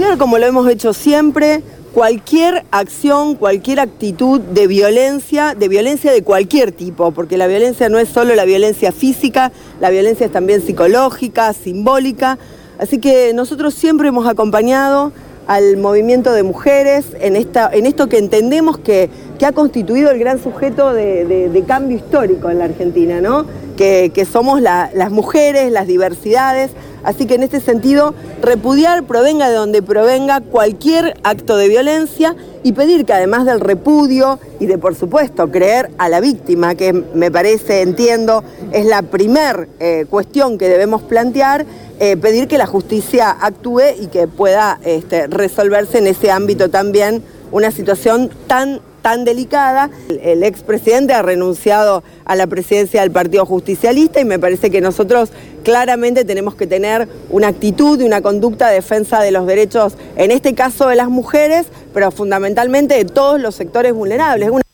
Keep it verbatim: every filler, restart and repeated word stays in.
repudiar, como lo hemos hecho siempre, cualquier acción, cualquier actitud de violencia, de violencia de cualquier tipo, porque la violencia no es solo la violencia física, la violencia es también psicológica, simbólica. Así que nosotros siempre hemos acompañado al movimiento de mujeres en, esta, en esto que entendemos que, que ha constituido el gran sujeto de, de, de cambio histórico en la Argentina, ¿no? Que, que somos la, las mujeres, las diversidades. Así que en este sentido, repudiar, provenga de donde provenga, cualquier acto de violencia y pedir que además del repudio y de, por supuesto, creer a la víctima, que me parece, entiendo, es la primer eh, cuestión que debemos plantear, eh, pedir que la justicia actúe y que pueda este, resolverse en ese ámbito también una situación tan tan delicada. El, el expresidente ha renunciado a la presidencia del Partido Justicialista y me parece que nosotros claramente tenemos que tener una actitud y una conducta de defensa de los derechos, en este caso de las mujeres, pero fundamentalmente de todos los sectores vulnerables. Una